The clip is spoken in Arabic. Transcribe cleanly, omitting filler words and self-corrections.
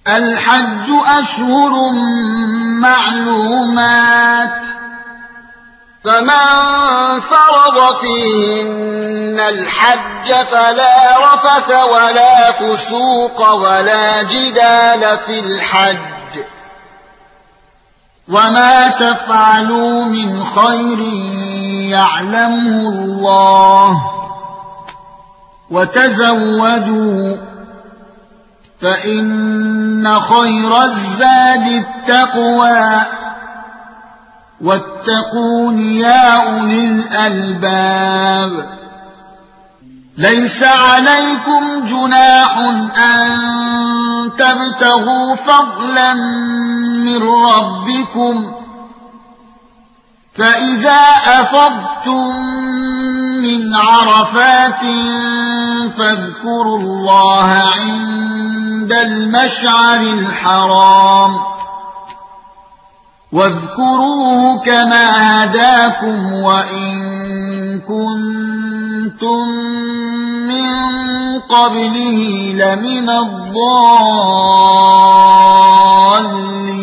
الحج أشهر معلومات، فمن فرض فيهن الحج فلا رفث ولا فسوق ولا جدال في الحج، وما تفعلوا من خير يعلمه الله، وتزودوا فإن خير الزاد التقوى، واتقون يا أولي الألباب. ليس عليكم جناح أن تبتغوا فضلا من ربكم، فإذا أفضتم من عرفات فاذكروا الله عند المشعر الحرام، واذكروه كما هداكم وإن كنتم من قبله لمن الضالين.